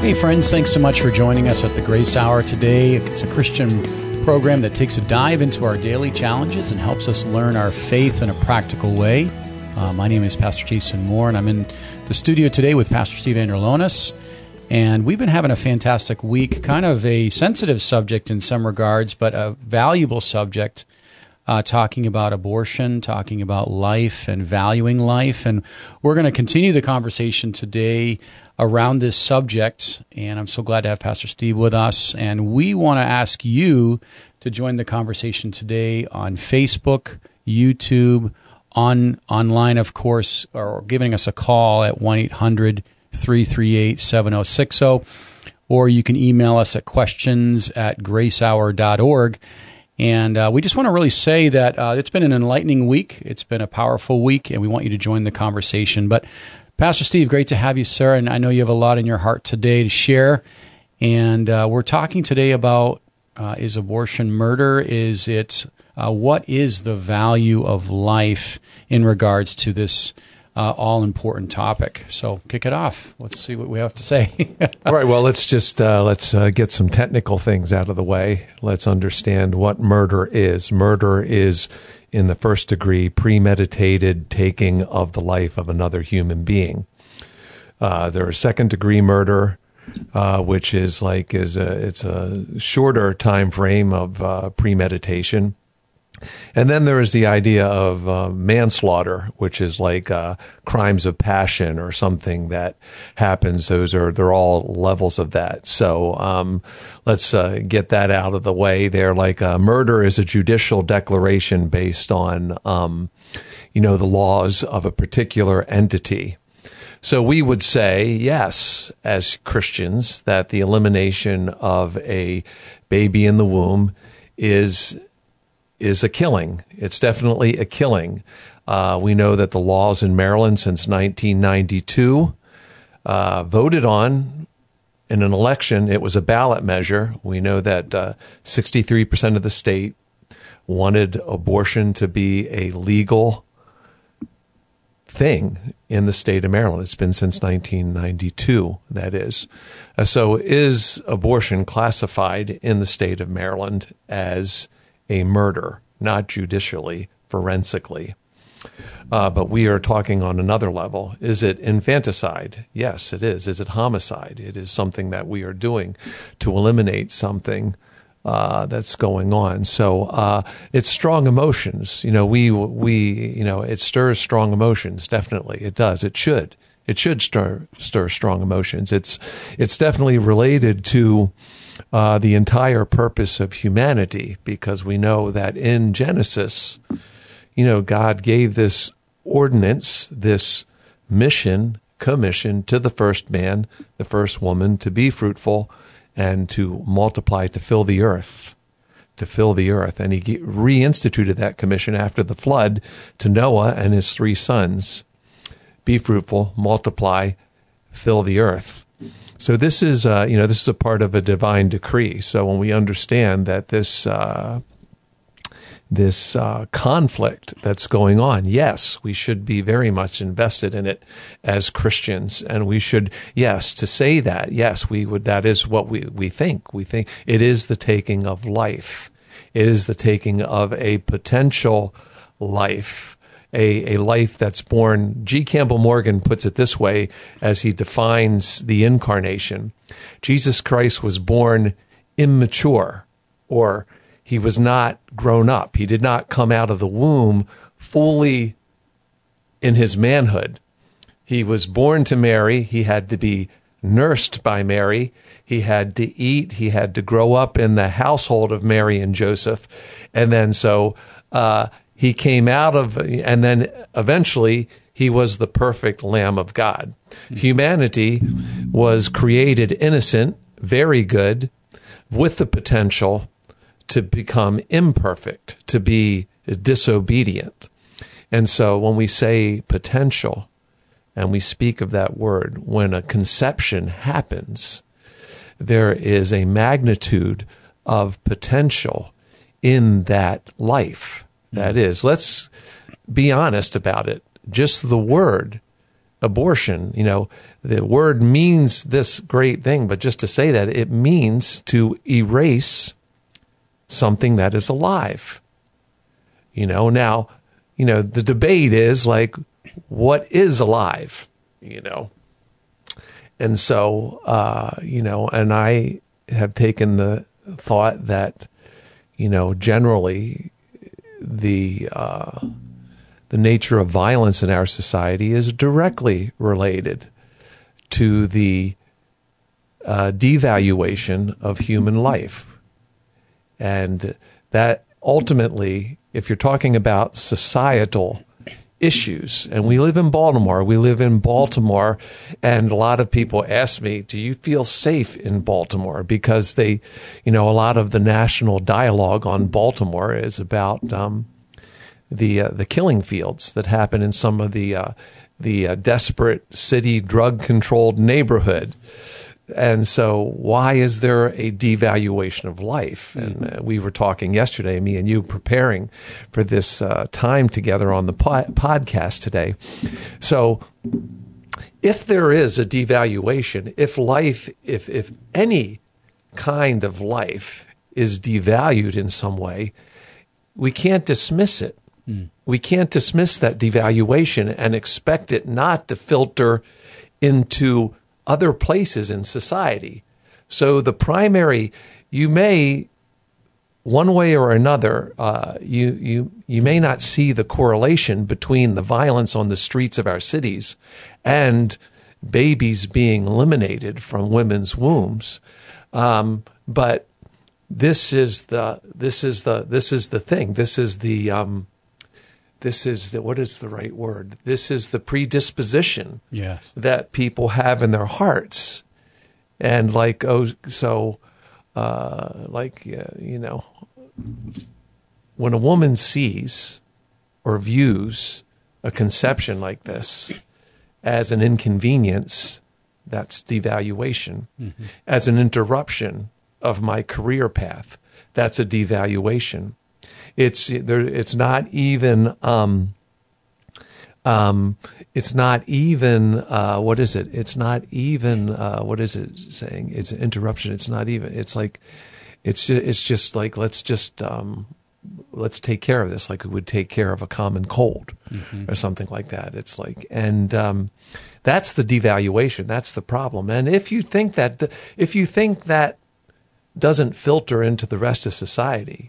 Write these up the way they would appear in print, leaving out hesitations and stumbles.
Hey friends, thanks so much for joining us at the Grace Hour today. It's a Christian program that takes a dive into our daily challenges and helps us learn our faith in a practical way. My name is Pastor Jason Moore, and I'm in the studio today with Pastor Steve Androlonis. And we've been having a fantastic week, kind of a sensitive subject in some regards, but a valuable subject, talking about abortion, talking about life and valuing life. And we're going to continue the conversation today around this subject. And I'm so glad to have Pastor Steve with us. And we want to ask you to join the conversation today on Facebook, YouTube, online, of course, or giving us a call at 1-800-338-7060, or you can email us at questions@gracehour.org. And we just want to really say that it's been an enlightening week. It's been a powerful week, and we want you to join the conversation. But Pastor Steve, great to have you, sir, and I know you have a lot in your heart today to share. And we're talking today about, is abortion murder? Is it, what is the value of life in regards to this all-important topic? So kick it off. Let's see what we have to say. All right, well, let's just get some technical things out of the way. Let's understand what murder is. Murder is, in the first degree, premeditated taking of the life of another human being. There is second-degree murder, which is it's a shorter time frame of premeditation. And then there is the idea of manslaughter, which is like crimes of passion or something that happens. They're all levels of that. So let's get that out of the way. They're like murder is a judicial declaration based on the laws of a particular entity. So we would say, yes, as Christians, that the elimination of a baby in the womb is a killing. It's definitely a killing. We know that the laws in Maryland since 1992 voted on in an election. It was a ballot measure. We know that 63% of the state wanted abortion to be a legal thing in the state of Maryland. It's been since 1992, that is. So is abortion classified in the state of Maryland as a murder, not judicially, forensically? But we are talking on another level. Is it infanticide? Yes, it is. Is it homicide? It is something that we are doing to eliminate something that's going on. So it's strong emotions. It stirs strong emotions. Definitely, it does. It should. It should stir strong emotions. It's definitely related to the entire purpose of humanity, because we know that in Genesis, God gave this ordinance, this commission to the first man, the first woman, to be fruitful and to multiply, to fill the earth. And he reinstituted that commission after the flood to Noah and his 3 sons. Be fruitful, multiply, fill the earth. So this is a part of a divine decree. So when we understand that this conflict that's going on, yes, we should be very much invested in it as Christians, and we should, yes, to say that, yes, we would. That is what we think. We think it is the taking of life. It is the taking of a potential life. A life that's born. G. Campbell Morgan puts it this way as he defines the incarnation. Jesus Christ was born immature, or he was not grown up. He did not come out of the womb fully in his manhood. He was born to Mary. He had to be nursed by Mary. He had to eat. He had to grow up in the household of Mary and Joseph. And then he came out of, and then eventually he was the perfect Lamb of God. Humanity was created innocent, very good, with the potential to become imperfect, to be disobedient. And so when we say potential, and we speak of that word, when a conception happens, there is a magnitude of potential in that life. That is, let's be honest about it. Just the word abortion. The word means this great thing, but just to say that, it means to erase something that is alive. Now, the debate is like, what is alive? And so, and I have taken the thought that, generally the nature of violence in our society is directly related to the devaluation of human life. And that ultimately, if you're talking about societal issues, and we live in Baltimore, and a lot of people ask me, do you feel safe in Baltimore? Because a lot of the national dialogue on Baltimore is about the killing fields that happen in some of the desperate city drug-controlled neighborhood. And so why is there a devaluation of life? And we were talking yesterday, me and you, preparing for this time together on the podcast today. So if there is a devaluation, if any kind of life is devalued in some way, we can't dismiss it. We can't dismiss that devaluation and expect it not to filter into other places in society. So the primary, you may, one way or another, you may not see the correlation between the violence on the streets of our cities and babies being eliminated from women's wombs. But this is the thing. What is the right word? This is the predisposition that people have in their hearts. And when a woman sees or views a conception like this as an inconvenience, that's devaluation. Mm-hmm. As an interruption of my career path, that's a devaluation. It's not even what is it? It's not even what is it saying? It's an interruption. It's not even. It's like it's just like let's take care of this like we would take care of a common cold or something like that. It's like, and that's the devaluation. That's the problem. And if you think that doesn't filter into the rest of society,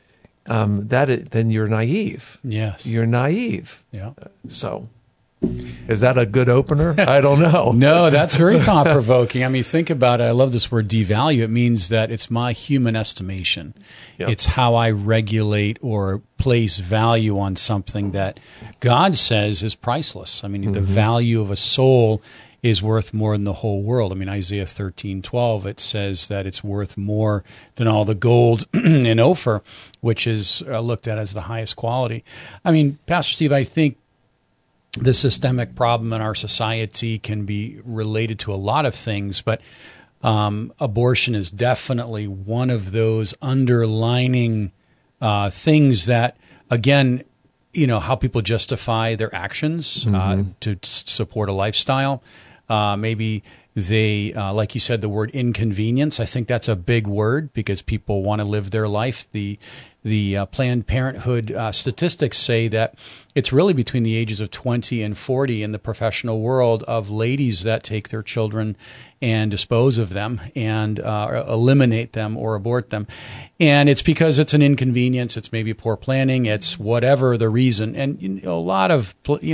then you're naive. Yes. You're naive. Yeah. So is that a good opener? I don't know. No, that's very thought-provoking. I mean, think about it. I love this word devalue. It means that it's my human estimation. Yep. It's how I regulate or place value on something that God says is priceless. I mean, the value of a soul is worth more than the whole world. I mean, Isaiah 13:12, it says that it's worth more than all the gold in Ophir, which is looked at as the highest quality. I mean, Pastor Steve, I think the systemic problem in our society can be related to a lot of things, but abortion is definitely one of those underlining things that, again, how people justify their actions to support a lifestyle. Maybe they, like you said, the word inconvenience. I think that's a big word because people want to live their life. The Planned Parenthood statistics say that it's really between the ages of 20 and 40 in the professional world of ladies that take their children and dispose of them and eliminate them or abort them. And it's because it's an inconvenience. It's maybe poor planning. It's whatever the reason. And a lot of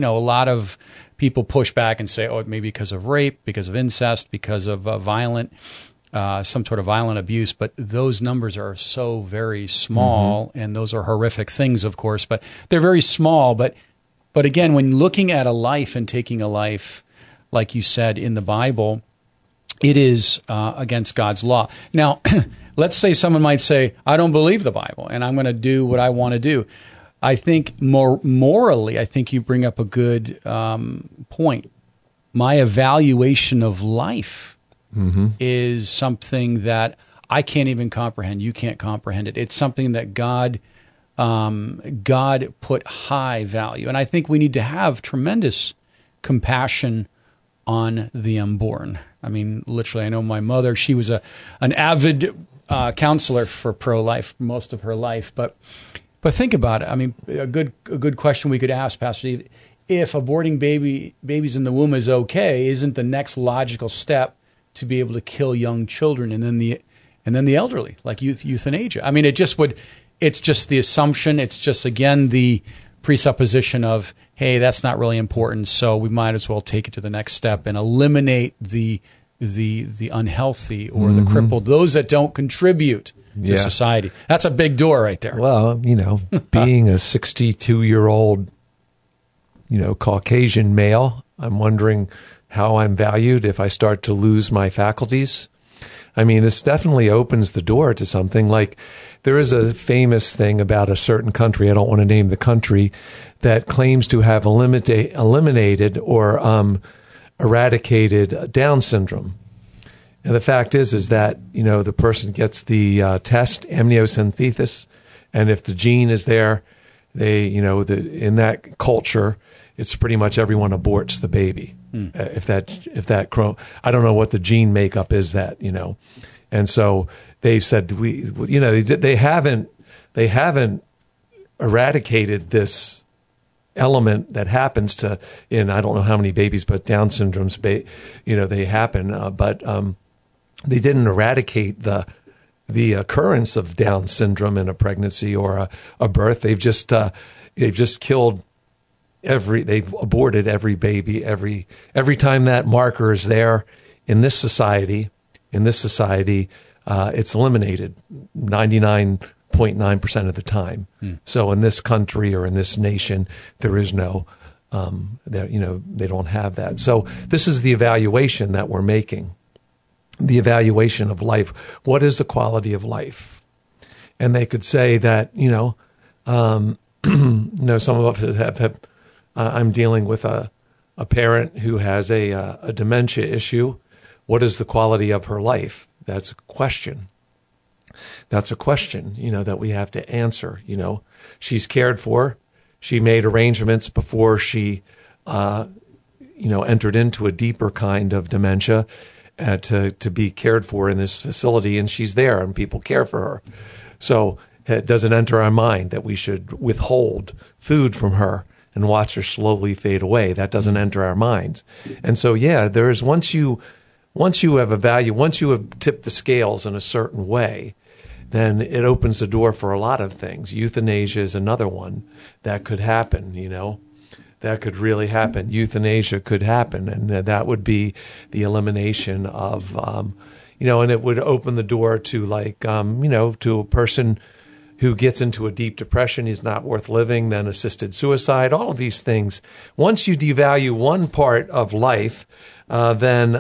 people push back and say, oh, it may be because of rape, because of incest, because of some sort of violent abuse. But those numbers are so very small, and those are horrific things, of course. But they're very small. But again, when looking at a life and taking a life, like you said in the Bible, it is against God's law. Now, let's say someone might say, I don't believe the Bible, and I'm going to do what I want to do. I think morally, I think you bring up a good point. My evaluation of life is something that I can't even comprehend. You can't comprehend it. It's something that God put high value. And I think we need to have tremendous compassion on the unborn. I mean, literally, I know my mother, she was an avid counselor for pro-life most of her life. But think about it. I mean, a good question we could ask, Pastor Steve, if aborting babies in the womb is okay, isn't the next logical step to be able to kill young children and then the elderly, like euthanasia? I mean, it's just the assumption. It's just, again, the presupposition of, hey, that's not really important, so we might as well take it to the next step and eliminate the unhealthy or the crippled, those that don't contribute to society. That's a big door right there. Well, being a 62-year-old, Caucasian male, I'm wondering how I'm valued if I start to lose my faculties. I mean, this definitely opens the door to something. Like, there is a famous thing about a certain country, I don't want to name the country, that claims to have eliminated or eradicated Down syndrome. And the fact is that, the person gets the test, amniocentesis, and if the gene is there, they, in that culture, it's pretty much everyone aborts the baby. If I don't know what the gene makeup is that, and so they've said they haven't eradicated this element that happens in I don't know how many babies, but Down syndromes, they happen, but they didn't eradicate the occurrence of Down syndrome in a pregnancy or a birth. They've just killed. They've aborted every baby every time that marker is there in this society. It's eliminated 99.9% of the time. So in this country or in this nation, there is no, they don't have that. So this is the evaluation that we're making, the evaluation of life. What is the quality of life? And they could say that, some of us have I'm dealing with a parent who has a dementia issue. What is the quality of her life? That's a question. That we have to answer. She's cared for. She made arrangements before she, entered into a deeper kind of dementia to be cared for in this facility, and she's there, and people care for her. So it doesn't enter our mind that we should withhold food from her and watch her slowly fade away. That doesn't enter our minds. And so, there is, once you have a value, once you have tipped the scales in a certain way, then it opens the door for a lot of things. Euthanasia is another one that could happen, that could really happen. Euthanasia could happen, and that would be the elimination of, and it would open the door to to a person who gets into a deep depression, is not worth living, then assisted suicide, all of these things. Once you devalue one part of life, then,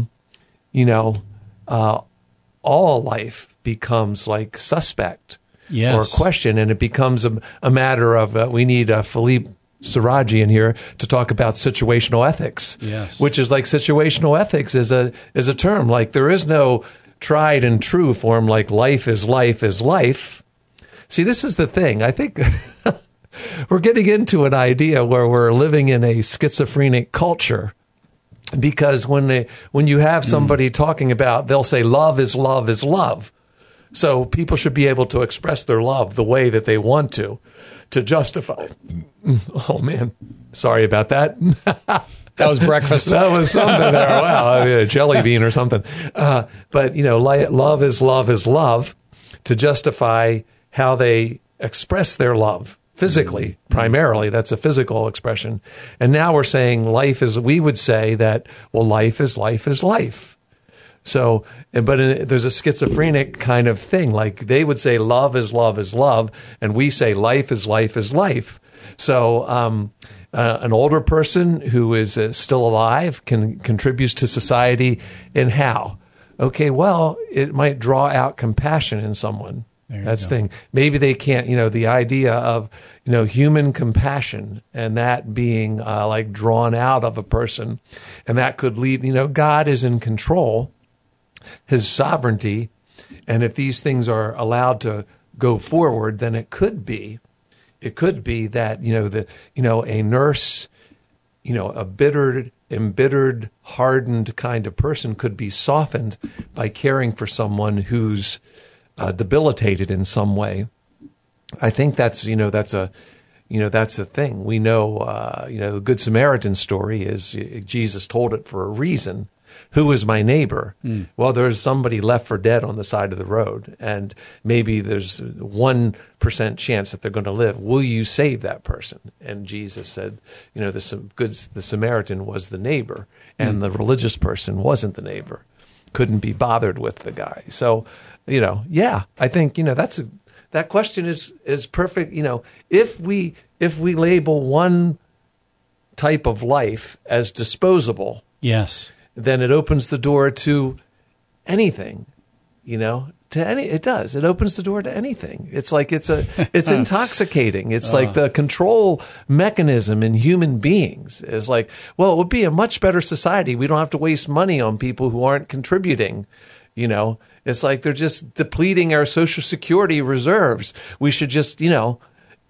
all life becomes like suspect or question, and it becomes a matter of, we need Philippe Siraji in here to talk about situational ethics, which is like situational ethics is a term. Like, there is no tried and true form, like life is life is life. See, this is the thing. I think we're getting into an idea where we're living in a schizophrenic culture, because when you have somebody talking about, they'll say love is love is love. So people should be able to express their love the way that they want to justify. Oh, man. Sorry about that. That was breakfast. That was something there. Wow, a jelly bean or something. But, love is love, to justify how they express their love physically, primarily. That's a physical expression. And now we're saying we would say that, well, life is life is life. So, there's a schizophrenic kind of thing. Like, they would say love is love is love, and we say life is life is life. So, an older person who is still alive contributes to society in how? Okay, well, it might draw out compassion in someone. That's the thing. Maybe they can't, the idea of, human compassion and that being like drawn out of a person. And that could lead, God is in control, his sovereignty. And if these things are allowed to go forward, then it could be that, a nurse, a bitter embittered, hardened kind of person could be softened by caring for someone who's debilitated in some way. I think that's a thing. We know, the Good Samaritan story is Jesus told it for a reason. Who is my neighbor? Well, there's somebody left for dead on the side of the road, and maybe there's 1% chance that they're going to live. Will you save that person? And Jesus said, the Samaritan was the neighbor, and the religious person wasn't the neighbor, couldn't be bothered with the guy. So, I think that question is perfect. If we label one type of life as disposable, yes, then it opens the door to anything, it does. It opens the door to anything. It's like it's intoxicating. It's like the control mechanism in human beings is like, well, it would be a much better society. We don't have to waste money on people who aren't contributing, It's like they're just depleting our Social Security reserves. We should just, wow,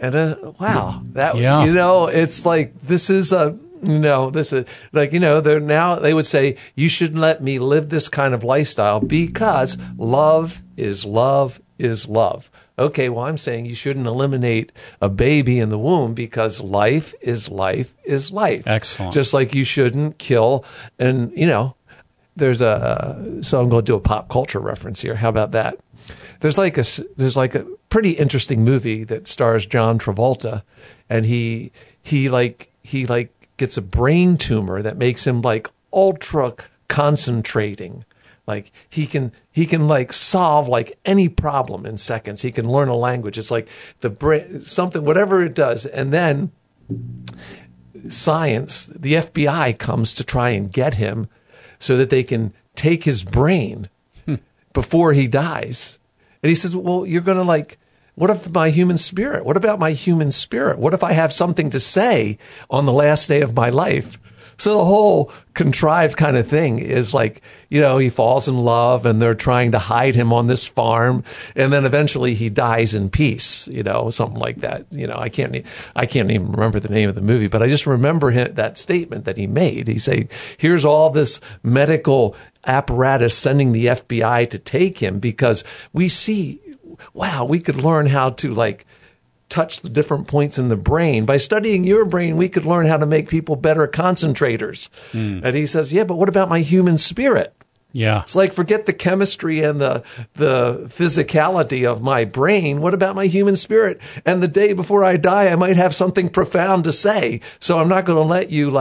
it's like this is they're now, they would say, you shouldn't let me live this kind of lifestyle because love is love is love. Okay, well, I'm saying you shouldn't eliminate a baby in the womb because life is life is life. Excellent. Just like you shouldn't kill and, there's so I'm going to do a pop culture reference here. How about that? There's like a pretty interesting movie that stars John Travolta, and he gets a brain tumor that makes him like ultra concentrating. Like he can like solve like any problem in seconds. He can learn a language. It's like the brain, something, whatever it does. And then science, the FBI comes to try and get him so that they can take his brain before he dies. And he says, well, you're going to what if my human spirit? What about my human spirit? What if I have something to say on the last day of my life? So the whole contrived kind of thing is like, he falls in love and they're trying to hide him on this farm. And then eventually he dies in peace, something like that. I can't even remember the name of the movie, but I just remember that statement that he made. He said, here's all this medical apparatus sending the FBI to take him because we see, wow, we could learn how to touch the different points in the brain. By studying your brain, we could learn how to make people better concentrators. And he says, yeah, but what about my human spirit? Yeah. It's like, forget the chemistry and the physicality of my brain. What about my human spirit? And the day before I die, I might have something profound to say. So I'm not going to let you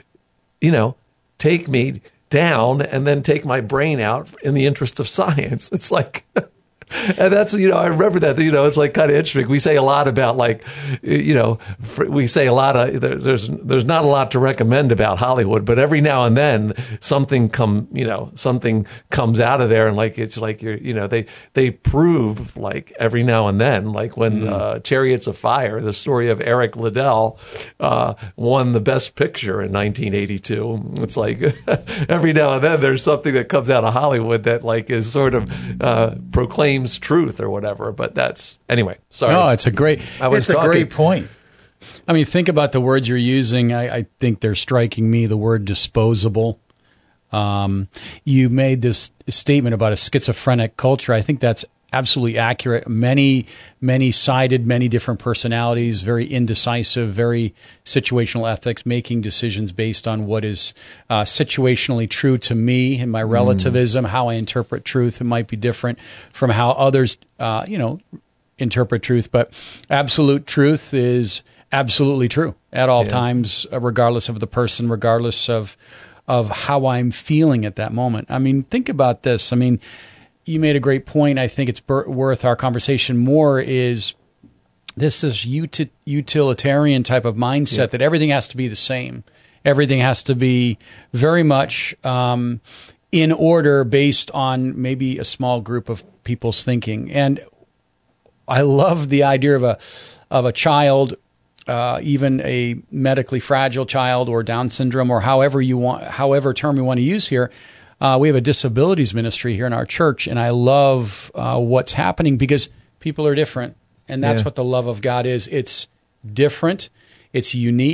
take me down and then take my brain out in the interest of science. It's like... And that's, I remember that, it's like kind of interesting. We say a lot about we say a lot of, there's not a lot to recommend about Hollywood, but every now and then something comes out of there and it's like they prove every now and then, when Chariots of Fire, the story of Eric Liddell, won the Best Picture in 1982. It's like every now and then there's something that comes out of Hollywood that is sort of proclaimed truth or whatever, but that's anyway. Sorry. No, it's a great point. I mean, think about the words you're using. I think they're striking me. The word disposable. You made this statement about a schizophrenic culture. I think that's absolutely accurate. Many sided, many different personalities, very indecisive, very situational ethics, making decisions based on what is situationally true to me and my relativism, how I interpret truth. It might be different from how others, interpret truth, but absolute truth is absolutely true at all times, regardless of the person, regardless of how I'm feeling at that moment. I mean, think about this. I mean, you made a great point. I think it's worth our conversation more is this utilitarian type of mindset that everything has to be the same. Everything has to be very much in order based on maybe a small group of people's thinking. And I love the idea of a child, even a medically fragile child or Down syndrome or however term you want to use here. We have a disabilities ministry here in our church, and I love what's happening because people are different, and that's what the love of God is. It's different, it's unique,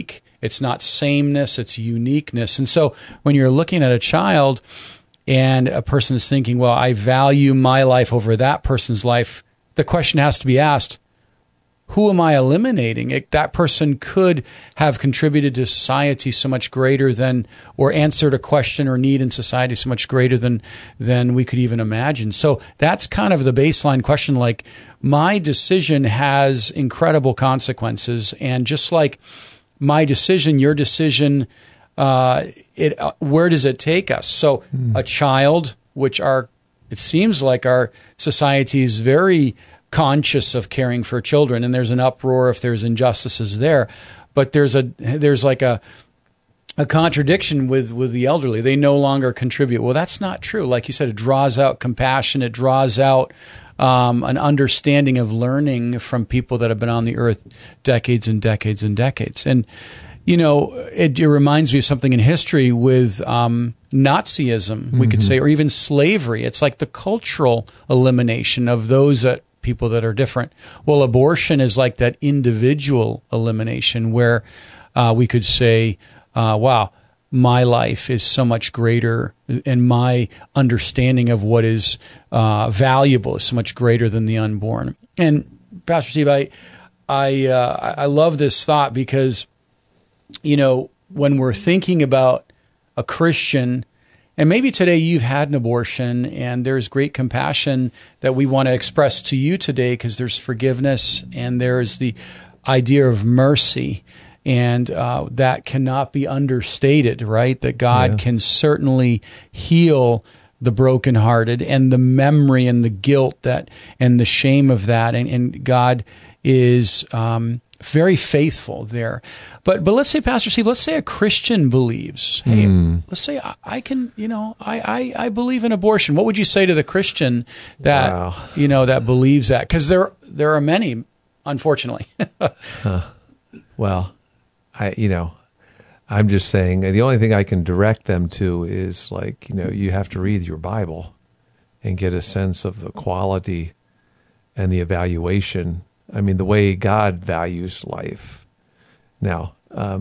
It's not sameness, it's uniqueness. And so when you're looking at a child and a person is thinking, well, I value my life over that person's life, the question has to be asked, who am I eliminating? That person could have contributed to society so much greater than, or answered a question or need in society so much greater than we could even imagine. So that's kind of the baseline question. Like, my decision has incredible consequences, and just like my decision, your decision, where does it take us? So a child, which it seems like our society is very conscious of caring for children, and there's an uproar if there's injustices there, but there's like a contradiction with the elderly. They no longer contribute. Well, that's not true. Like you said, it draws out compassion. It draws out an understanding of learning from people that have been on the earth decades and decades and decades. And it reminds me of something in history with Nazism, we could say, or even slavery. It's like the cultural elimination of those people that are different. Well, abortion is like that individual elimination where we could say, wow, my life is so much greater, and my understanding of what is valuable is so much greater than the unborn. And Pastor Steve, I love this thought because, when we're thinking about a Christian, and maybe today you've had an abortion, and there's great compassion that we want to express to you today because there's forgiveness and there's the idea of mercy, and that cannot be understated, right? That God can certainly heal the brokenhearted, and the memory and the guilt and the shame of that, and God is very faithful there. But let's say, Pastor Steve, let's say a Christian believes, hey, let's say I believe in abortion. What would you say to the Christian that, that believes that? Because there are many, unfortunately. Well, I'm just saying the only thing I can direct them to is you have to read your Bible and get a sense of the quality and the evaluation. I mean, the way God values life. Now,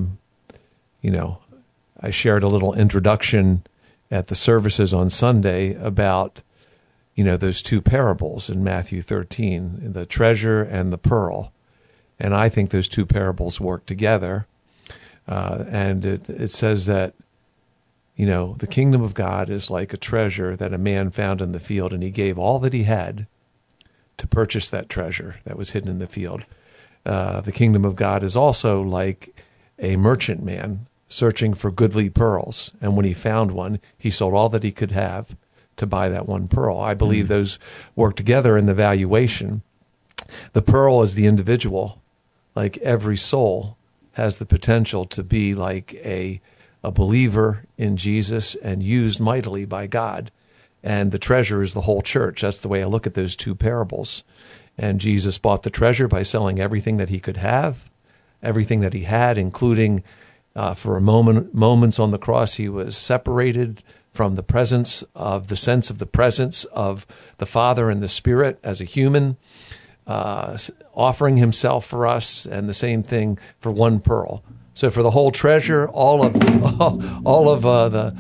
I shared a little introduction at the services on Sunday about, those two parables in Matthew 13, the treasure and the pearl. And I think those two parables work together. And it says that, the kingdom of God is like a treasure that a man found in the field, and he gave all that he had to purchase that treasure that was hidden in the field. The kingdom of God is also like a merchant man searching for goodly pearls. And when he found one, he sold all that he could have to buy that one pearl. I believe those work together in the valuation. The pearl is the individual. Like every soul has the potential to be like a believer in Jesus and used mightily by God. And the treasure is the whole church. That's the way I look at those two parables. And Jesus bought the treasure by selling everything that he could have, everything that he had, including for moments on the cross, he was separated from the presence of the sense of the presence of the Father and the Spirit as a human, offering himself for us, and the same thing for one pearl. So for the whole treasure, all of the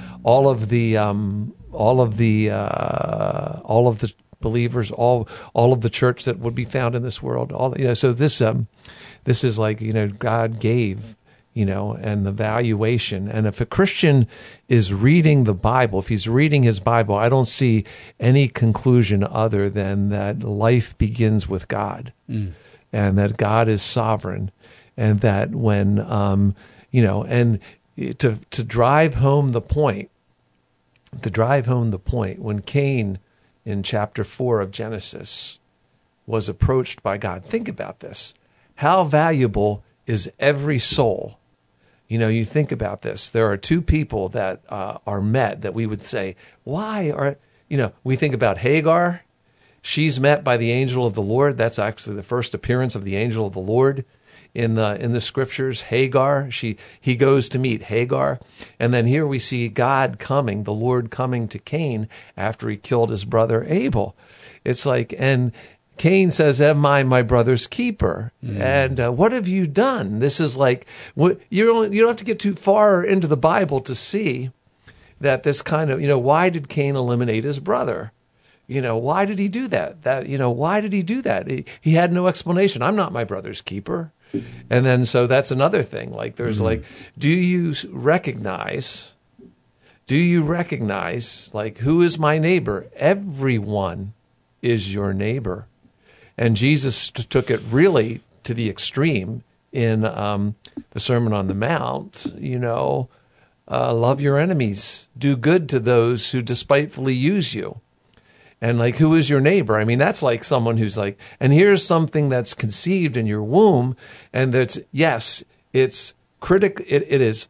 believers, all of the church that would be found in this world, so this is like, God gave, and the valuation. And if a Christian is reading the Bible, if he's reading his Bible, I don't see any conclusion other than that life begins with God, and that God is sovereign, and that when, and to drive home the point, when Cain in chapter 4 of Genesis was approached by God, think about this. How valuable is every soul? You think about this. There are two people that are met that we would say, why are, we think about Hagar. She's met by the angel of the Lord. That's actually the first appearance of the angel of the Lord in the scriptures. Hagar, he goes to meet Hagar. And then here we see God coming, the Lord coming to Cain after he killed his brother Abel. It's like, and Cain says, "Am I my brother's keeper?" And what have you done? This is like, you don't have to get too far into the Bible to see that this kind of, why did Cain eliminate his brother? Why did he do that? Why did he do that? He had no explanation. I'm not my brother's keeper. And then, so that's another thing. Like, there's like, do you recognize, like, who is my neighbor? Everyone is your neighbor. And Jesus took it really to the extreme in the Sermon on the Mount, love your enemies, do good to those who despitefully use you. And like, who is your neighbor? I mean, that's like someone who's like, and here's something that's conceived in your womb, and that's, yes, it's critical. It is,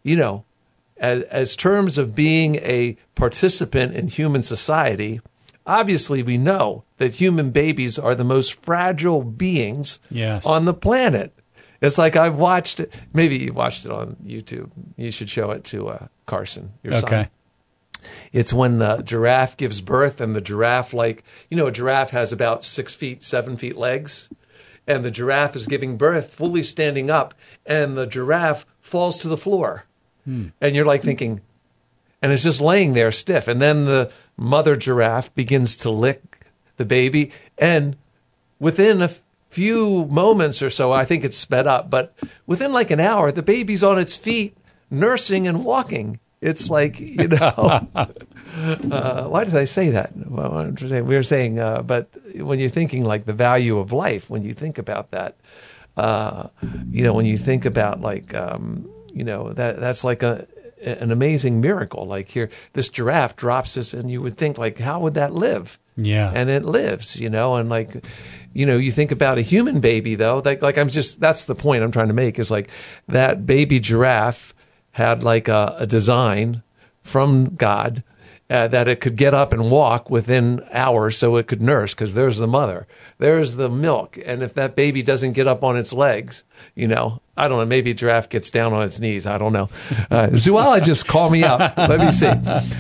as terms of being a participant in human society, obviously we know that human babies are the most fragile beings on the planet. It's like I've watched it. Maybe you watched it on YouTube. You should show it to Carson, your son. It's when the giraffe gives birth, and the giraffe, a giraffe has about 6 feet, 7 feet legs, and the giraffe is giving birth fully standing up, and the giraffe falls to the floor. And you're like thinking, and it's just laying there stiff. And then the mother giraffe begins to lick the baby, and within a few moments or so, I think it's sped up, but within like an hour, the baby's on its feet, nursing and walking. It's like, why did I say that? Well, we were saying, but when you're thinking like the value of life, when you think about that, when you think about like, that's like an amazing miracle. Like here, this giraffe drops this, and you would think like, how would that live? Yeah. And it lives, and like, you think about a human baby though, that's the point I'm trying to make, is like that baby giraffe had like a design from God that it could get up and walk within hours so it could nurse, because there's the mother, there's the milk. And if that baby doesn't get up on its legs, I don't know, maybe a giraffe gets down on its knees. I don't know. Zoologists, call me up. Let me see.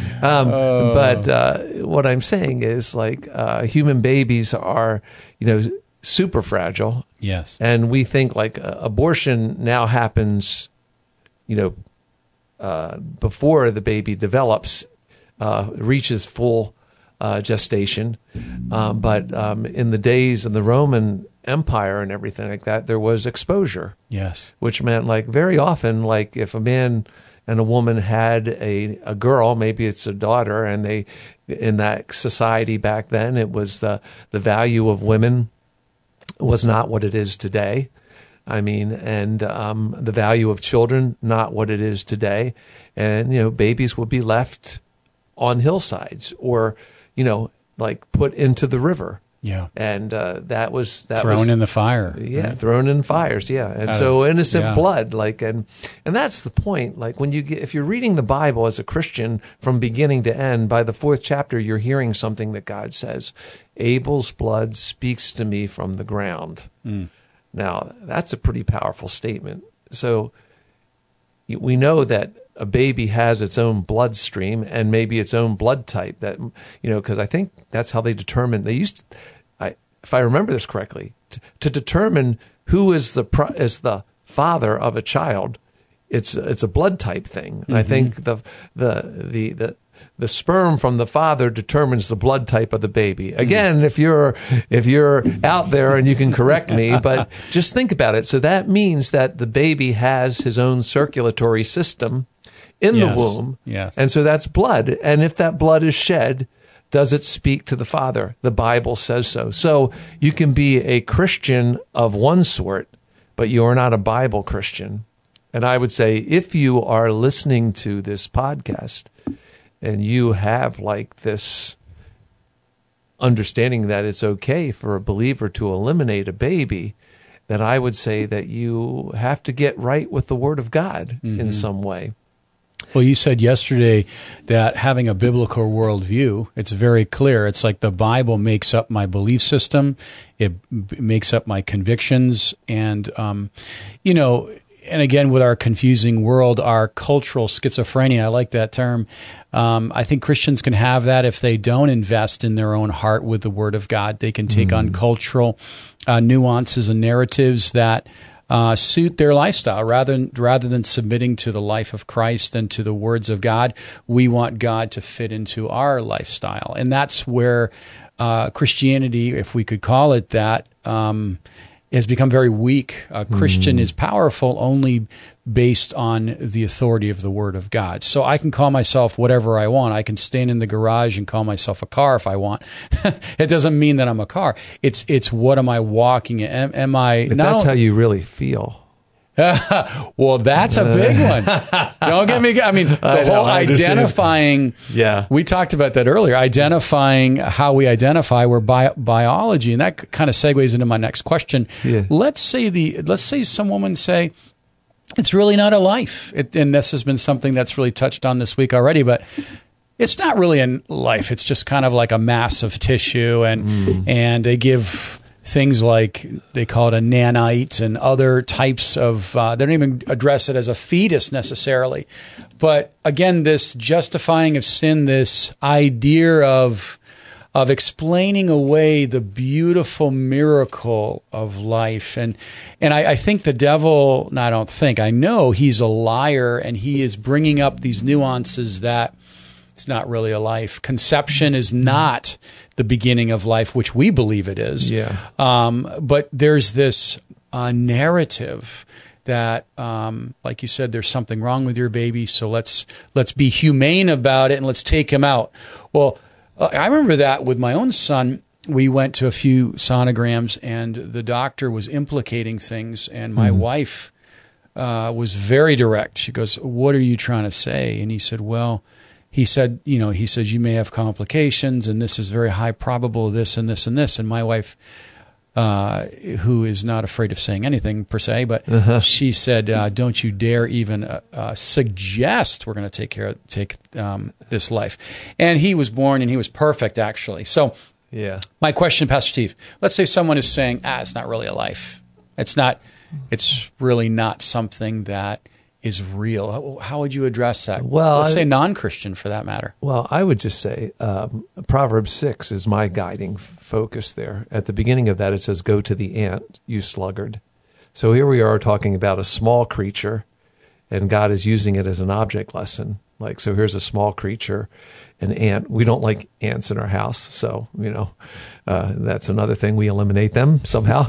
But what I'm saying is like human babies are, super fragile. Yes. And we think like abortion now happens, before the baby develops, reaches full gestation. But in the days of the Roman Empire and everything like that, there was exposure. Yes. Which meant like very often, like if a man and a woman had a girl, maybe it's a daughter, and they, in that society back then, it was the value of women was not what it is today. I mean, and the value of children, not what it is today. And, babies would be left on hillsides or, like put into the river. Yeah. And that was thrown in the fire. Yeah, right? Thrown in fires, yeah. And so innocent blood, like, and that's the point. Like when if you're reading the Bible as a Christian from beginning to end, by the 4th chapter, you're hearing something that God says, Abel's blood speaks to me from the ground. Now, that's a pretty powerful statement. So we know that a baby has its own bloodstream and maybe its own blood type, that, because I think that's how they determine. They used to, if I remember this correctly, to determine who is the father of a child, it's a blood type thing. And I think the sperm from the father determines the blood type of the baby. Again, if you're out there and you can correct me, but just think about it. So that means that the baby has his own circulatory system in the womb. Yes. And so that's blood. And if that blood is shed, does it speak to the Father? The Bible says so. So you can be a Christian of one sort, but you are not a Bible Christian. And I would say if you are listening to this podcast and you have like this understanding that it's okay for a believer to eliminate a baby, then I would say that you have to get right with the Word of God in some way. Well, you said yesterday that having a biblical worldview, it's very clear. It's like the Bible makes up my belief system. It makes up my convictions. And, and again, with our confusing world, our cultural schizophrenia, I like that term. I think Christians can have that if they don't invest in their own heart with the Word of God. They can take on cultural nuances and narratives that suit their lifestyle rather than submitting to the life of Christ and to the words of God. We want God to fit into our lifestyle. And that's where Christianity, if we could call it that, has become very weak. A Christian is powerful only based on the authority of the Word of God. So I can call myself whatever I want. I can stand in the garage and call myself a car if I want. It doesn't mean that I'm a car. It's what am I walking in? Am I? But that's how you really feel. Well, that's a big one. Don't get me. I mean, the whole identifying. Yeah, we talked about that earlier. Identifying how we identify. We're biology, and that kind of segues into my next question. Yeah. Let's say some woman say it's really not a life, and this has been something that's really touched on this week already, but. It's not really a life. It's just kind of like a mass of tissue, and they give things like, they call it a nanite and other types of, they don't even address it as a fetus necessarily. But again, this justifying of sin, this idea of explaining away the beautiful miracle of life. And I think the devil, no, I don't think, I know he's a liar, and he is bringing up these nuances that it's not really a life. Conception is not the beginning of life, which we believe it is. Yeah. But there's this narrative that, like you said, there's something wrong with your baby, so let's be humane about it and let's take him out. Well, I remember that with my own son. We went to a few sonograms, and the doctor was implicating things, and my wife was very direct. She goes, "What are you trying to say?" And he said, "Well," he says, "you may have complications, and this is very high probable, this and this and this." And my wife, who is not afraid of saying anything per se, but she said, "Don't you dare even suggest we're going to take this life." And he was born, and he was perfect, actually. So, yeah. My question, Pastor Steve, let's say someone is saying, it's not really a life. It's really not something that is real. How would you address that? Well, let's say non-Christian for that matter. Well, I would just say Proverbs 6 is my guiding focus there. At the beginning of that, it says, "Go to the ant, you sluggard." So here we are talking about a small creature, and God is using it as an object lesson. Like, so here's a small creature, an ant. We don't like ants in our house, so, that's another thing. We eliminate them somehow.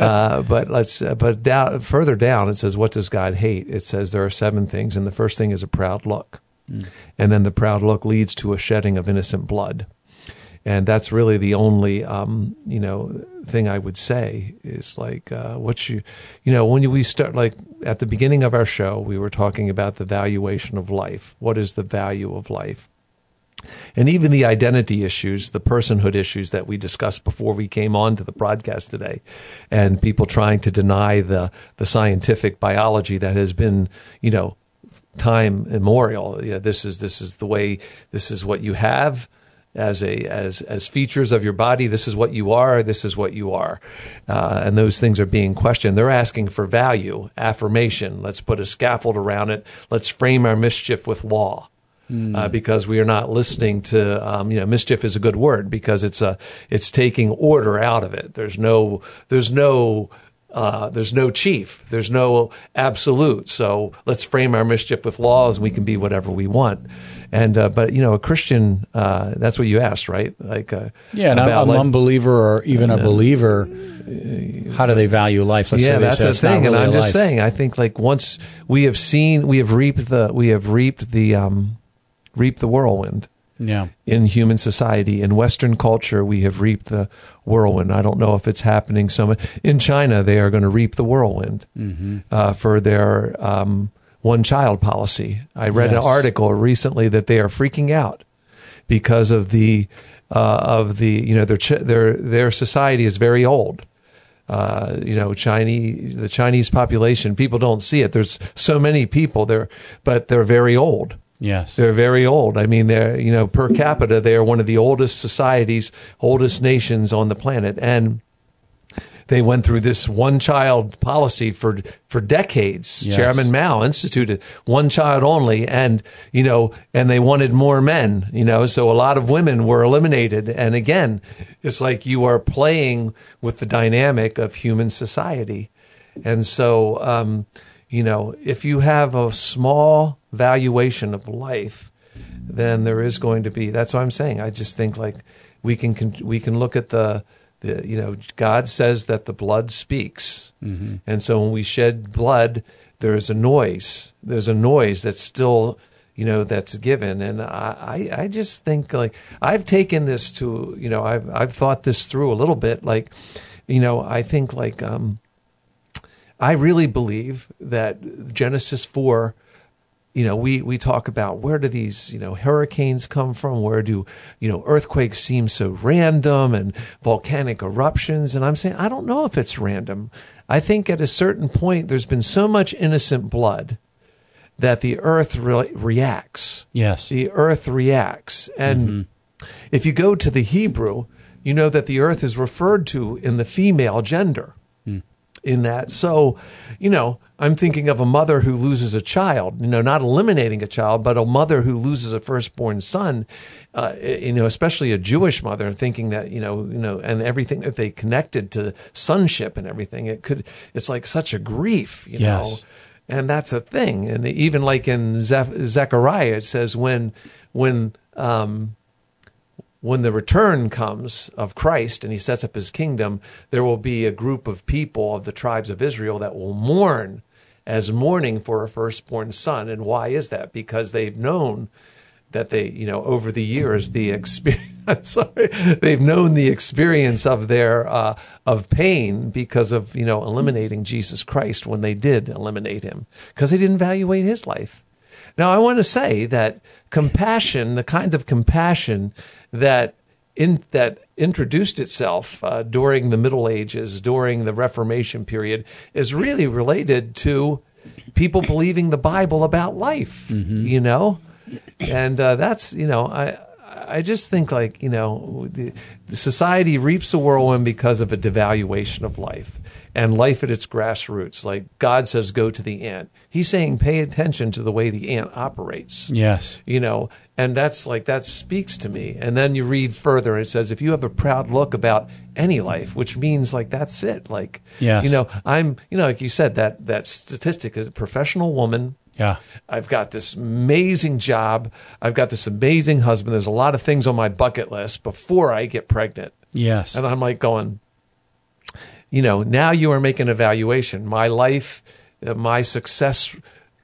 Further down, it says, what does God hate? It says there are 7 things, and the first thing is a proud look. And then the proud look leads to a shedding of innocent blood. And that's really the only, thing I would say is like, when we start, like at the beginning of our show, we were talking about the valuation of life. What is the value of life? And even the identity issues, the personhood issues that we discussed before we came on to the broadcast today, and people trying to deny the scientific biology that has been, time immemorial. This is the way, this is what you have. As features of your body, this is what you are, and those things are being questioned. They're asking for value, affirmation. Let's put a scaffold around it. Let's frame our mischief with law, because we are not listening to. Mischief is a good word because it's taking order out of it. There's no chief. There's no absolute. So let's frame our mischief with laws, and we can be whatever we want. And but a Christian, that's what you asked, right? Like, an unbeliever or even a believer, how do they value life? Let's say that's the thing. Really, and I'm just saying, I think like once we have reaped the whirlwind. Yeah. In human society, in Western culture, we have reaped the whirlwind. I don't know if it's happening so much. In China, they are going to reap the whirlwind for their one-child policy. I read an article recently that they are freaking out because of their society is very old. The Chinese population, people don't see it. There's so many people there, but they're very old. Yes. They're very old. I mean, they're, per capita, they are one of the oldest societies, oldest nations on the planet. And they went through this one-child policy for decades. Yes. Chairman Mao instituted one child only, and and they wanted more men. So a lot of women were eliminated. And again, it's like you are playing with the dynamic of human society. And so, if you have a small valuation of life, then there is going to be. That's what I'm saying. I just think like we can look at the God says that the blood speaks, and so when we shed blood, there's a noise. There's a noise that's still that's given, and I just think like I've taken this to I've thought this through a little bit. Like I think like I really believe that Genesis 4. We talk about where do these, hurricanes come from? Where do, earthquakes seem so random and volcanic eruptions? And I'm saying, I don't know if it's random. I think at a certain point, there's been so much innocent blood that the earth reacts. Yes. The earth reacts. And if you go to the Hebrew, you know that the earth is referred to in the female gender. In that. So, I'm thinking of a mother who loses a child, not eliminating a child, but a mother who loses a firstborn son, especially a Jewish mother, thinking that, and everything that they connected to sonship and everything, it's like such a grief, Yes. And that's a thing. And even like in Zechariah, it says when the return comes of Christ and he sets up his kingdom, there will be a group of people of the tribes of Israel that will mourn as mourning for a firstborn son. And why is that? Because they've known that they, over the years, they've known the experience of their, of pain because of, eliminating Jesus Christ when they did eliminate him, because they didn't evaluate his life. Now, I want to say that compassion, the kind of compassion that introduced itself during the Middle Ages, during the Reformation period, is really related to people believing the Bible about life, And that's, I just think like, the society reaps a whirlwind because of a devaluation of life and life at its grassroots. Like God says, go to the ant. He's saying, pay attention to the way the ant operates. Yes. And that's like, that speaks to me. And then you read further and it says, if you have a proud look about any life, which means like, that's it. Like, yes. I'm, like you said, that statistic is a professional woman. Yeah. I've got this amazing job. I've got this amazing husband. There's a lot of things on my bucket list before I get pregnant. Yes. And I'm like going, now you are making an evaluation. My life, my success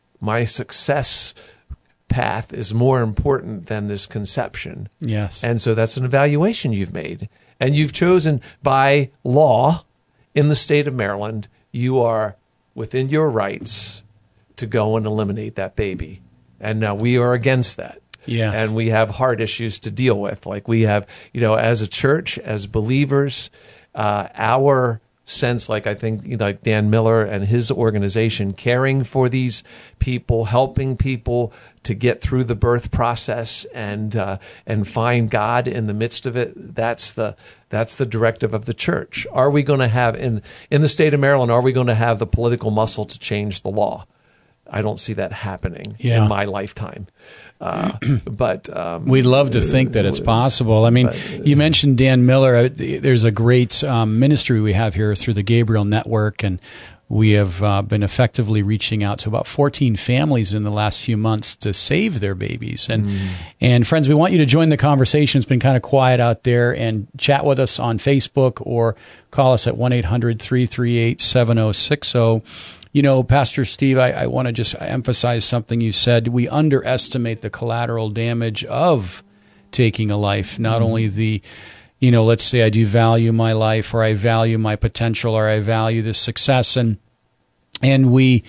path is more important than this conception. Yes. And so that's an evaluation you've made. And you've chosen by law in the state of Maryland, you are within your rights to go and eliminate that baby. And now we are against that. Yes. And we have hard issues to deal with. Like we have, as a church, as believers, our sense, like I think, like Dan Miller and his organization, caring for these people, helping people to get through the birth process and find God in the midst of it. That's the directive of the church. Are we going to have in the state of Maryland? Are we going to have the political muscle to change the law? I don't see that happening in my lifetime. But we'd love to think that it's possible. I mean, you mentioned Dan Miller. There's a great ministry we have here through the Gabriel Network, and we have been effectively reaching out to about 14 families in the last few months to save their babies. And friends, we want you to join the conversation. It's been kind of quiet out there, and chat with us on Facebook or call us at 1-800-338-7060. Pastor Steve, I want to just emphasize something you said. We underestimate the collateral damage of taking a life. Not only the, let's say I do value my life, or I value my potential, or I value the success, and we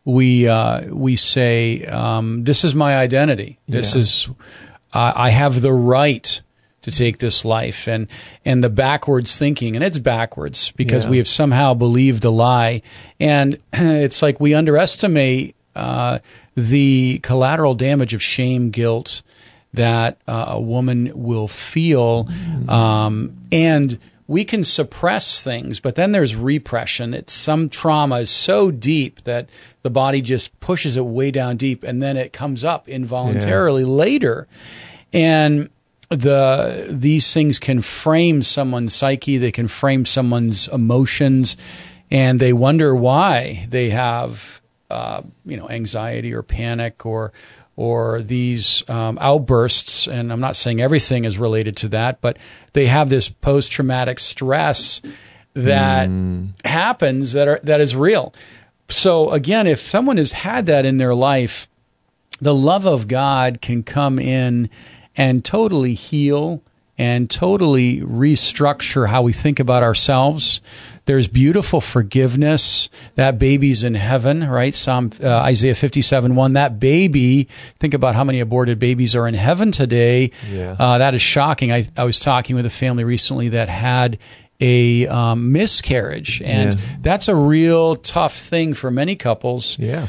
say this is my identity. This is I have the right to take this life, and the backwards thinking, and it's backwards because we have somehow believed a lie, and it's like we underestimate the collateral damage of shame, guilt that a woman will feel, and we can suppress things, but then there's repression. It's some trauma is so deep that the body just pushes it way down deep, and then it comes up involuntarily later. And these things can frame someone's psyche. They can frame someone's emotions, and they wonder why they have, anxiety or panic or these outbursts. And I'm not saying everything is related to that, but they have this post-traumatic stress that happens that is real. So again, if someone has had that in their life, the love of God can come in and totally heal and totally restructure how we think about ourselves. There's beautiful forgiveness. That baby's in heaven, right? Isaiah 57:1. That baby, think about how many aborted babies are in heaven today. Yeah. That is shocking. I was talking with a family recently that had a miscarriage, and that's a real tough thing for many couples. Yeah.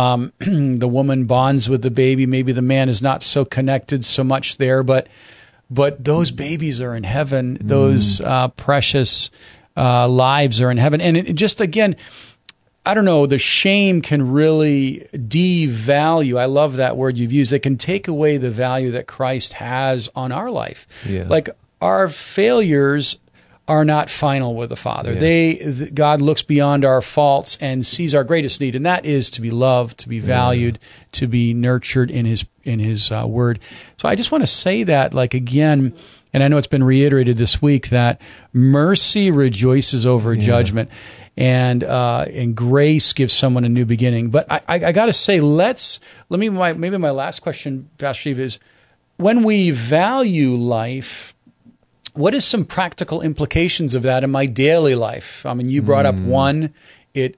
The woman bonds with the baby. Maybe the man is not so connected so much there, but those babies are in heaven. Those precious lives are in heaven. And it just, again, I don't know, the shame can really devalue. I love that word you've used. It can take away the value that Christ has on our life. Yeah. Like, our failures are not final with the Father. Yeah. God looks beyond our faults and sees our greatest need, and that is to be loved, to be valued, to be nurtured in His Word. So I just want to say that, like, again, and I know it's been reiterated this week, that mercy rejoices over judgment, and grace gives someone a new beginning. But I got to say, maybe my last question, Pastor Steve, is when we value life, what is some practical implications of that in my daily life? I mean, you brought up one. It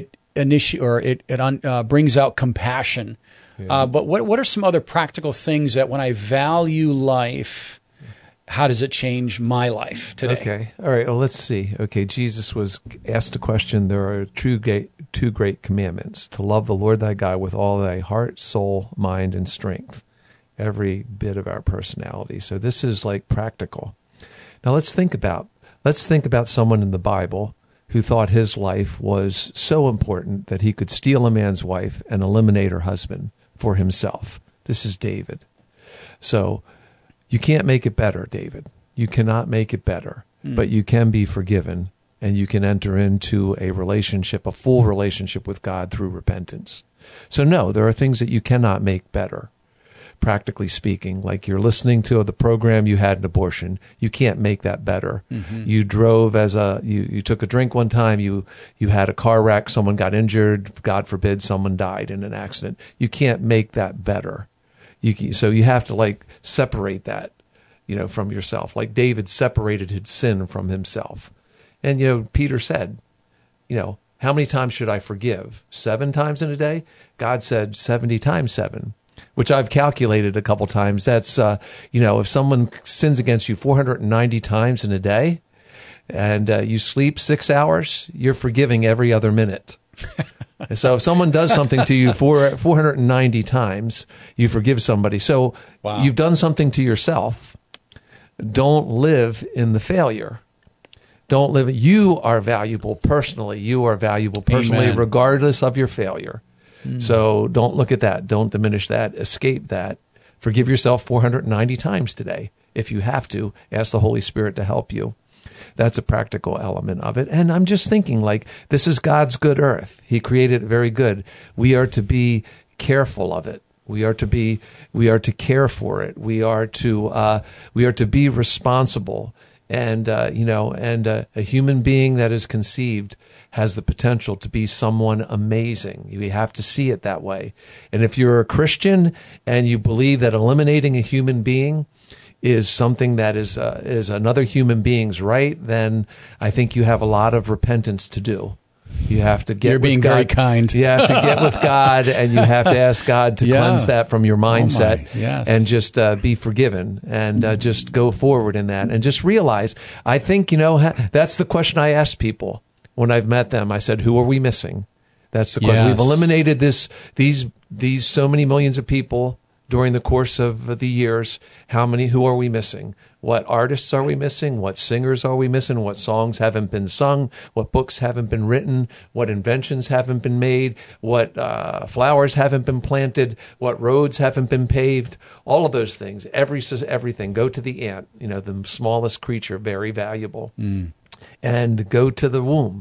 brings out compassion. Yeah. But what are some other practical things that when I value life, how does it change my life today? Okay. All right. Well, let's see. Okay. Jesus was asked a question. There are two great commandments: to love the Lord thy God with all thy heart, soul, mind, and strength. Every bit of our personality. So this is like practical. Now let's think about someone in the Bible who thought his life was so important that he could steal a man's wife and eliminate her husband for himself. This is David. So you can't make it better, David. You cannot make it better, but you can be forgiven, and you can enter into a full relationship with God through repentance. So no, there are things that you cannot make better. Practically speaking, like you're listening to the program, you had an abortion. You can't make that better. Mm-hmm. You drove you took a drink one time, you had a car wreck, someone got injured, God forbid someone died in an accident. You can't make that better. So you have to separate that, from yourself. Like David separated his sin from himself. And, Peter said, how many times should I forgive? 7 times in a day? God said 70 times 7. Which I've calculated a couple times. That's, if someone sins against you 490 times in a day and you sleep 6 hours, you're forgiving every other minute. So if someone does something to you 490 times, you forgive somebody. So You've done something to yourself. Don't live in the failure. Don't live. You are valuable personally. You are valuable personally, Amen. Regardless of your failure. So don't look at that. Don't diminish that. Escape that. Forgive yourself 490 times today. If you have to, ask the Holy Spirit to help you. That's a practical element of it. And I'm just thinking, this is God's good earth. He created it very good. We are to be careful of it. We are to care for it. We are to be responsible. And a human being that is conceived has the potential to be someone amazing. We have to see it that way. And if you're a Christian and you believe that eliminating a human being is something that is another human being's right, then I think you have a lot of repentance to do. You have to get. You're being very kind. You have to get with God, and you have to ask God to cleanse that from your mindset, and just be forgiven, and just go forward in that, and just realize. I think that's the question I ask people when I've met them. I said, "Who are we missing?" That's the question. Yes. We've eliminated these so many millions of people during the course of the years, who are we missing? What artists are we missing? What singers are we missing? What songs haven't been sung? What books haven't been written? What inventions haven't been made? What flowers haven't been planted? What roads haven't been paved? All of those things, everything. Go to the ant, the smallest creature, very valuable. And go to the womb,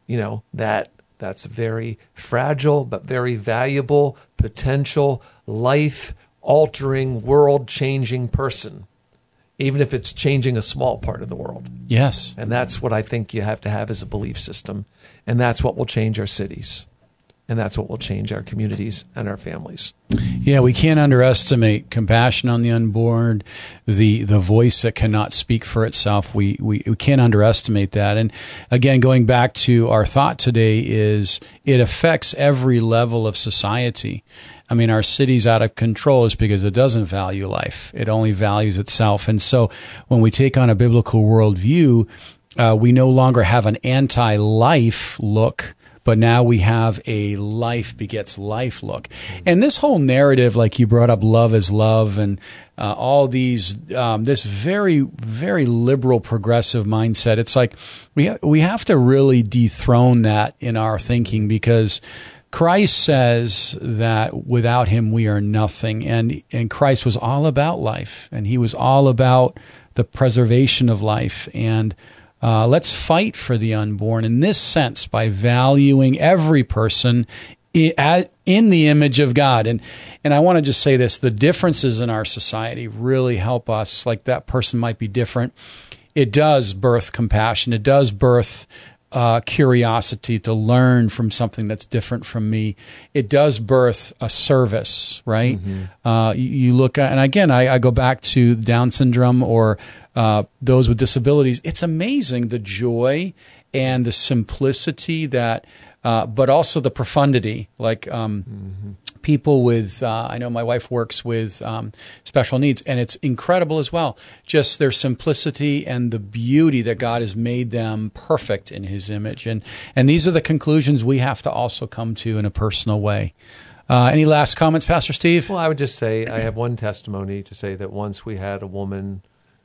that's very fragile but very valuable, potential, life-altering, world-changing person, even if it's changing a small part of the world. Yes. And that's what I think you have to have as a belief system. And that's what will change our cities. And that's what will change our communities and our families. Yeah, we can't underestimate compassion on the unborn, the voice that cannot speak for itself. We can't underestimate that. And again, going back to our thought today is it affects every level of society. I mean, our city's out of control is because it doesn't value life. It only values itself. And so when we take on a biblical worldview, we no longer have an anti-life look, but now we have a life begets life look. And this whole narrative, like you brought up, love is love, and all these, this very, very liberal, progressive mindset. It's like we have to really dethrone that in our thinking, because Christ says that without him we are nothing. And Christ was all about life, and he was all about the preservation of life. And let's fight for the unborn in this sense by valuing every person in the image of God. And I want to just say this, the differences in our society really help us. Like, that person might be different. It does birth compassion. It does birth curiosity to learn from something that's different from me. It does birth a service, right? Mm-hmm. You look at, and again, I go back to Down syndrome or those with disabilities. It's amazing the joy and the simplicity that, but also the profundity. Like people with, I know my wife works with special needs, and it's incredible as well. Just their simplicity and the beauty that God has made them perfect in his image. And these are the conclusions we have to also come to in a personal way. Any last comments, Pastor Steve? Well, I would just say I have one testimony to say that once we had a woman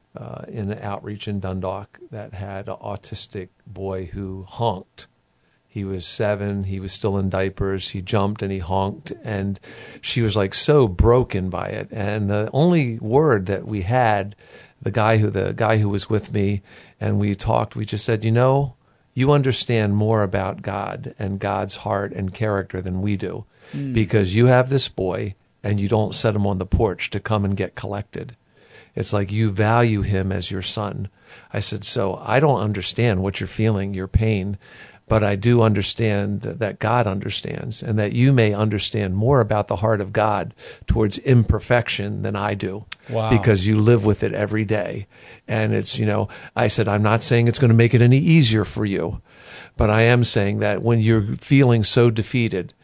in an outreach in Dundalk that had an autistic boy who honked. He was 7. He was still in diapers. He jumped and he honked, and she was like so broken by it. And the only word that we had, the guy who was with me, and we talked, we just said, you understand more about God and God's heart and character than we do, because you have this boy and you don't set him on the porch to come and get collected. It's like you value him as your son. I said, so I don't understand what you're feeling, your pain, but I do understand that God understands, and that you may understand more about the heart of God towards imperfection than I do. Wow. Because you live with it every day. And it's, I said, I'm not saying it's going to make it any easier for you, but I am saying that when you're feeling so defeated,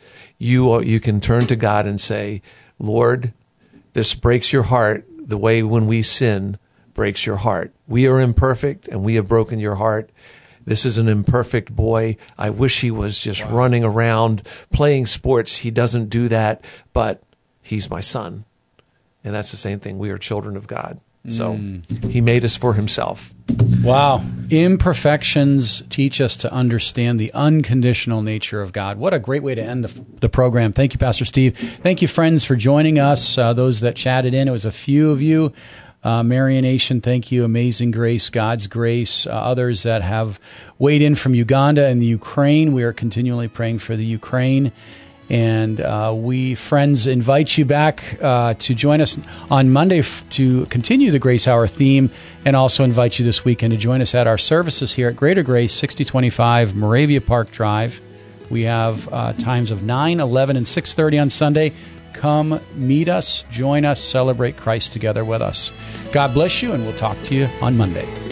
you can turn to God and say, Lord, this breaks your heart the way when we sin breaks your heart. We are imperfect and we have broken your heart. This is an imperfect boy. I wish he was just running around playing sports. He doesn't do that, but he's my son. And that's the same thing. We are children of God. So he made us for himself. Wow. Imperfections teach us to understand the unconditional nature of God. What a great way to end the program. Thank you, Pastor Steve. Thank you, friends, for joining us. Those that chatted in, it was a few of you. Marian Nation, thank you. Amazing Grace, God's Grace. Others that have weighed in from Uganda and the Ukraine. We are continually praying for the Ukraine. And we, friends, invite you back to join us on Monday to continue the Grace Hour theme, and also invite you this weekend to join us at our services here at Greater Grace, 6025 Moravia Park Drive. We have times of 9, 11, and 6:30 on Sunday. Come meet us, join us, celebrate Christ together with us. God bless you, and we'll talk to you on Monday.